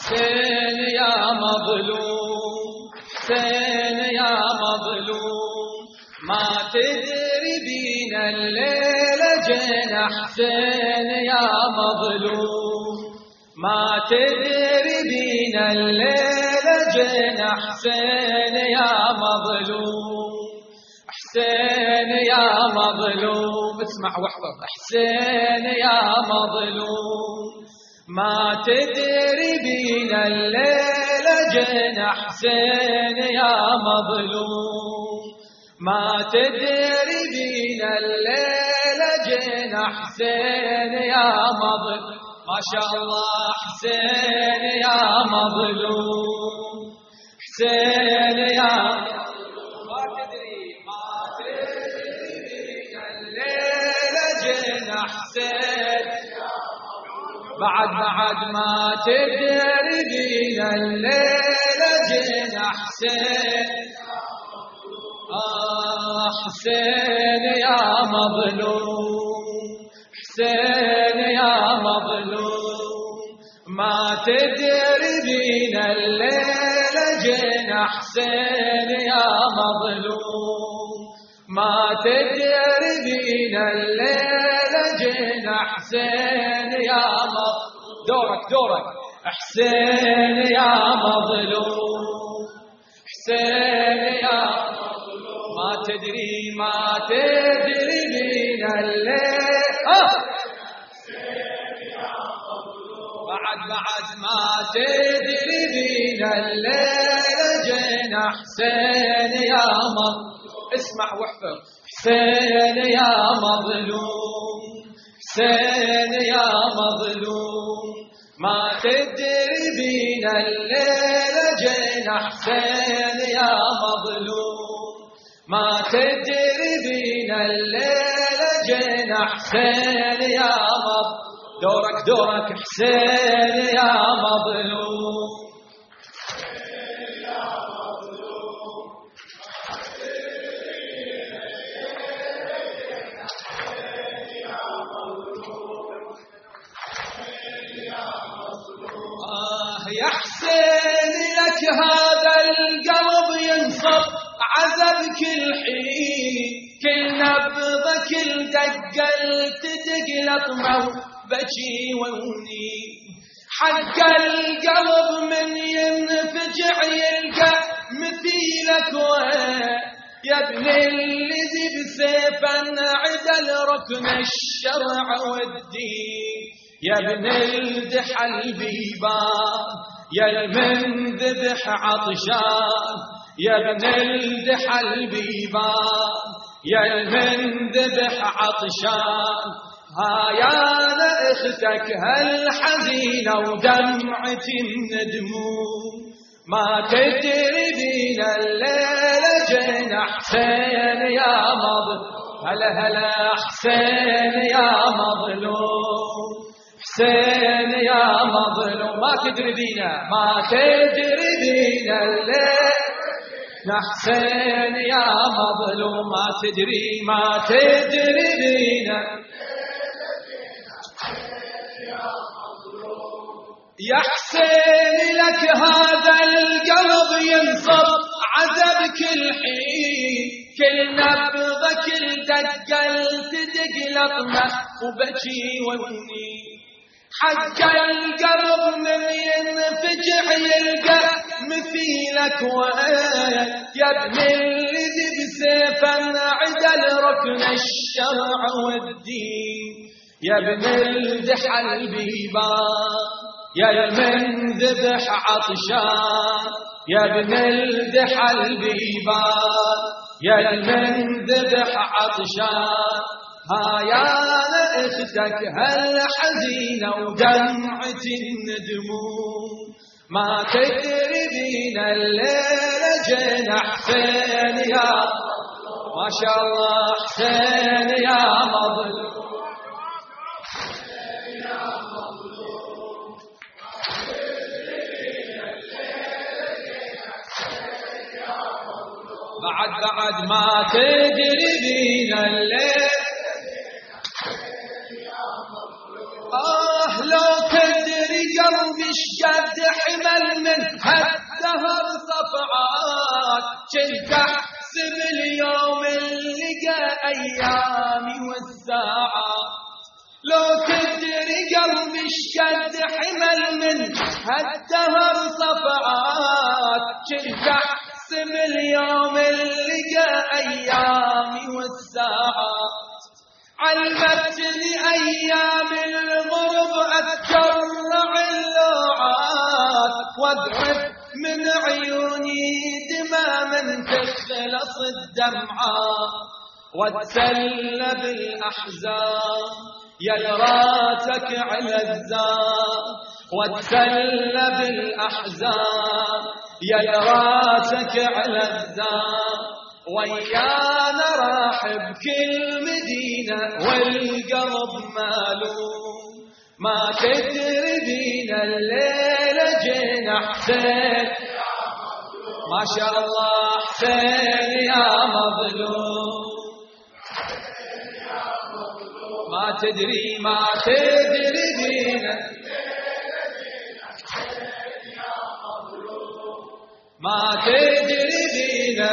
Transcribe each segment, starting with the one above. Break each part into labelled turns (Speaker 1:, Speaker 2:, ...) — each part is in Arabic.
Speaker 1: حسين يا مظلوم، حسين يا مظلوم، ما تدري بينا الليلة جينا. حسين يا مظلوم، ما تدري بينا الليلة جينا. حسين يا مظلوم، حسين يا مظلوم، اسمع واحفظ. حسين يا مظلوم، ما تدري بينا الليلة جينا. حسين يا مظلوم، ما تدري بينا الليلة جينا. حسين يا مظلوم، ما شاء الله. حسين يا مظلوم، حسين يا مظلوم، ما تدري بينا الليلة جينا. حسين بعد ما تدري بينا الليلة جينا. حسين حسين يا مظلوم، حسين يا مظلوم، ما تدري بينا الليلة جينا. حسين يا مظلوم، ما تدري بينا الليلة جينا. حسين يا مظلوم، دورك. حسين يا مظلوم، حسين يا مظلوم، ما تدري بينا الليلة. بعد ما تدري بينا الليلة جينا. حسين يا مظلوم، اسمع واحفظ. حسين يا مظلوم، حسين يا مظلوم، ما تدري بينا الليلة جينا. حسين يا مظلوم، ما تدري بينا الليلة جينا. حسين يا مظلوم، دورك. حسين يا مظلوم، يا حسين لك هذا القلب ينصب عذب كل حين. كل نبضة كل دقة تقلط بكي وني. حق القلب من ينفجع يلقى مثيلك يا ابن الذي بسيفا عدل ركن الشرع والدين. يا ابن الدحل بيبان، يا المن ذبح عطشان. يا ابن الدحل بيبان، يا المن ذبح عطشان. هايانا اختك هالحزينة ودمعتي من دموع. ما تدري بينا الليلة جينا. حسين يا مظلوم، هلا حسين يا مظلوم، حسين يا مظلوم، ما تدري بينا الليل. حسين يا مظلوم، ما تدري بينا. يا حسين لك هذا القلب ينصب عذب كل حين. كل نبضة كل دقة تقلطنا وبكي وني. حق القلب من ينفجع يلقى مثيلك يا ابن الذي بسيفا عدل ركن الشرع والدين. يا ابن الدحل بيبان، يا المن ذبح عطشان. يا ابن الدحل بيبان، يا المن ذبح عطشان. هايانا اختك هالحزينة ودمعتي الندموع. ما تدري بينا الليلة جينا. حسين يا ما شاء الله. حسين يا مظلوم، بعد ما تدري بينا الليل. لو تدري قلبي شقد حمى من هالدهر صفعات كنت احسب اليوم اللي جاء ايامي والساعات لو تدري قلبي اشقد حمل من هالدهر صفعات كنت احسب اليوم اللي جاء ايامي والساعات علمتني ايام الغرب اتجرع اللوعات واذهب من عيوني دماء من تخلص الدمعات واتسلى بالاحزان يا راسك على الزان واتسلى بالاحزان يا راسك على الزان ويانا راح بكل مدينة والقلب مالوم ما تدري بينا الليلة جينا حسين ما شاء الله حسين يا مظلوم ما تدري بينا ما تدري بينا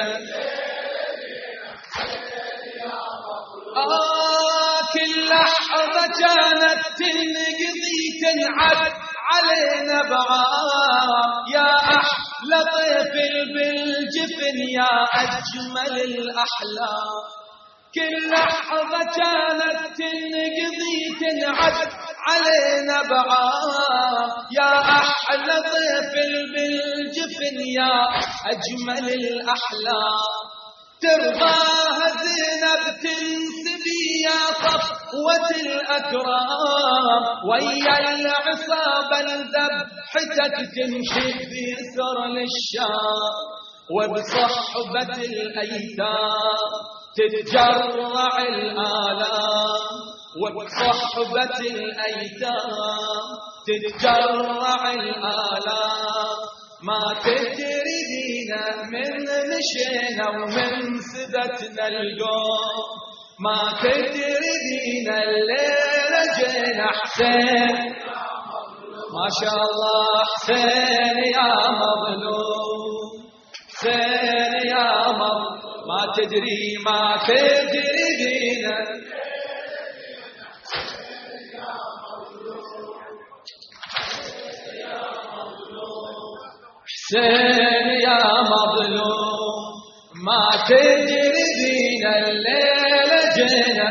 Speaker 1: كل لحظة كانت تنقضي تنعد علينا بعاد يا أحلى طفل بالجفن يا أجمل الأحلام كل لحظة كانت تنقضي تنعد علينا بعاد يا أحلى طفل بالجفن يا أجمل الأحلام ترضاها زينب تنسبي يا صفوة الأكرام ويا العصابة ذبحتك تمشي بيسر للشام وبصحبة الأيتام تتجرع الآلام وبصحبة الأيتام تتجرع الآلام ما تدري بينا من مشينا ومن سبتنا القوم ما تدري بينا الليلة جينا حسين ما شاء الله حسين يا مظلوم حسين يا مظلوم ما تدري بينا حسين يا مظلوم ما تدري بينا الليلة جينا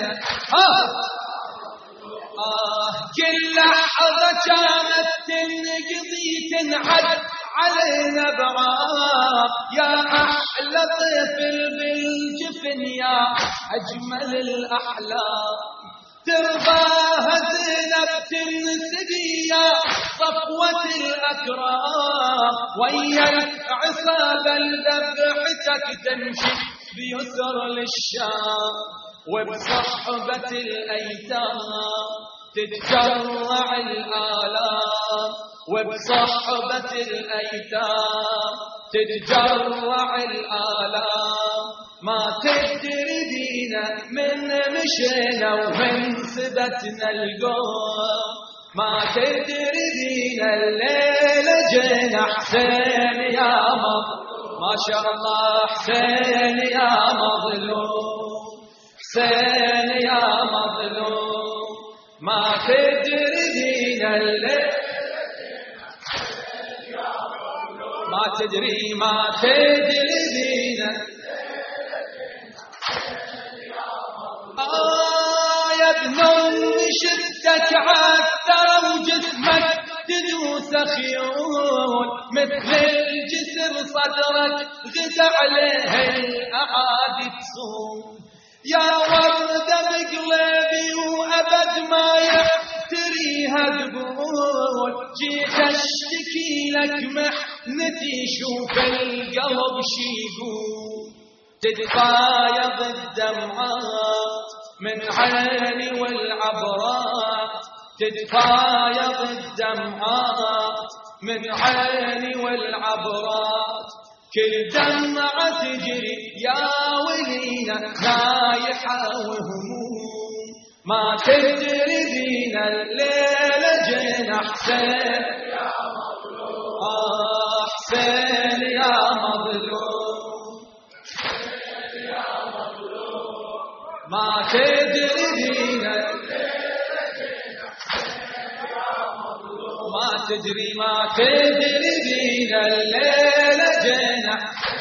Speaker 1: كل لحظة كانت تنقضي تنعد علينا بعاد يا أحلى طفل بالجفن يا أجمل الأحلام ترضاها زينب تنسدي يا صفوة الأكرام ويا العصابة ذبحتك تمشي بيسر للشام وبصحبة الأيتام تتجرع الآلام وبصحبة الأيتام تتجرع الآلام ما تدري بينا من مشينا ومن سبتنا القوم ما تدري بينا الليلة جينا حسين يا مظلوم ما شاء الله حسين يا مظلوم حسين يا مظلوم ما تدري بينا الليلة ما تدري بينا يا ابن أمي شفتك عثر وجسمك تدوس خيول مثل الجسر صدرك غدا عليه الأعادي تصوم يا وردة بقلبي وأبد ما يفتريها قبول جيت أشتكي لك محنتي شوف القلب شيقول تتفايض الدمعات من عيني والعبرات تتفايض الدمعات من عيني والعبرات كل دمعة تجري يا ولينا نايحة وهموم ما تدري بينا الليلة جينا حسين تدري ما تدري بينا الليلة جينا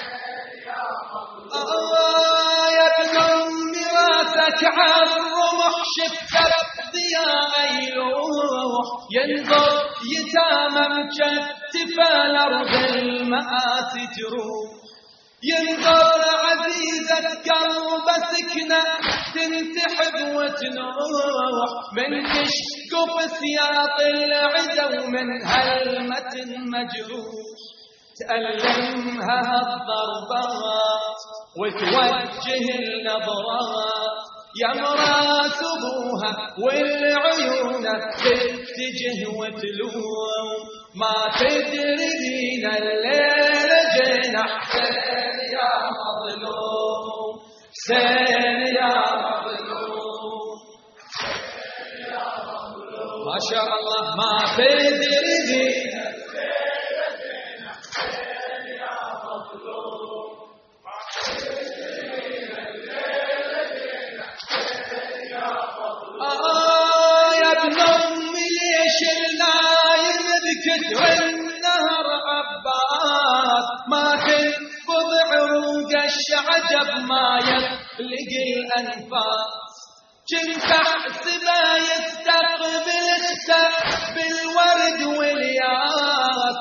Speaker 1: يا ابن أمي راسك عالرمح شفت ضياء يلوح ينظر يتامى مكتفى الأرض المآسي تروح ينظر عزيزة قلب سكنة تنسحب وتنوح من كشكف سياط العدا ومن هلمة مجروح تألمها الضربات وتوجه النظرات يا مراس ابوها والعيون تتجه وتلوم ما تدري بينا الليلة جينا حسين يا مظلوم حسين يا مظلوم ما شاء الله ما تدري بينا الليلة جينا حسين يا مظلوم يا ابن أمي ليش النايم بكتر النهر عباس ما تنفض عروق الشعجب ما يخلق الأنفاس كنت أحسبه يستقبل اختك بالورد والياس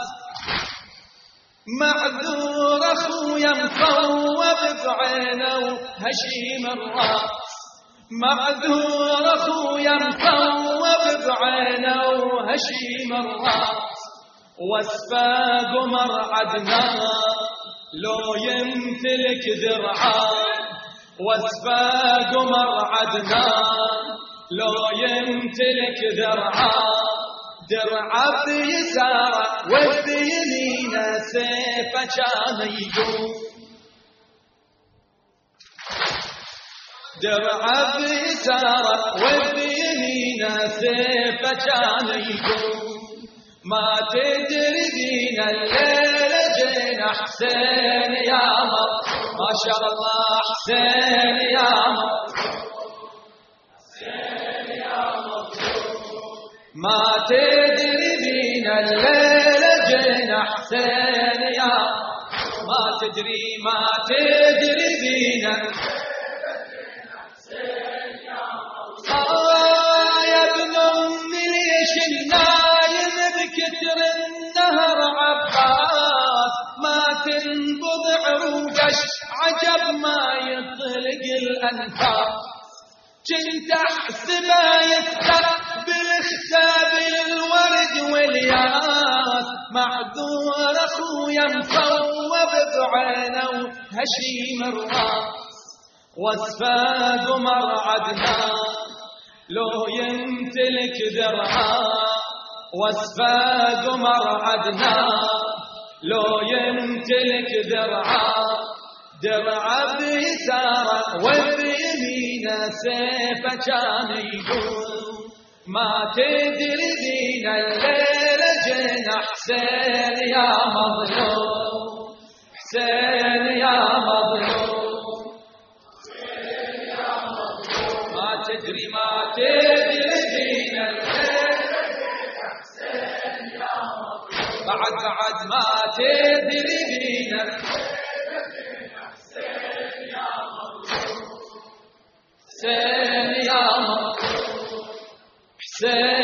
Speaker 1: معذور أخويا مصوب بعينه هشيم الراس معذور أخويا مصوب بعينه هشيم الراس واسفى قمر عدنان لو يمتلك درعان واسفى قمر عدنان لو يمتلك درعان درع بيساره وبيمينه سيفه كان يدوم درع بيساره وبيمينه سيفه كان يدوم ما تدري بينا الليلة جينا حسين يا مر ما شاء الله حسين يا مر ما تدري بينا الليلة جينا حسين يا ما تدري بينا يا ابن أمي ليش النايم بكتر النهر عباس ما تنبض عروقش عجب ما يطلق الأنفاس كنت أحسبه يستقبل اختاب الورد والياس معذور أخويا مصوب بعينه هشيم الراس واسفى قمر عدنان لو يمتلك درعان واسفى قمر عدنان لو يمتلك درعان درع بيساره وبيمينه سيفه كان يقول ما تدري بينا الليلة جينا حسين يا مظلوم حسين يا مظلوم ما تدري بينا الليلة جينا حسين يا مظلوم بعد ما تدري بينا حسين يا مظلوم حسين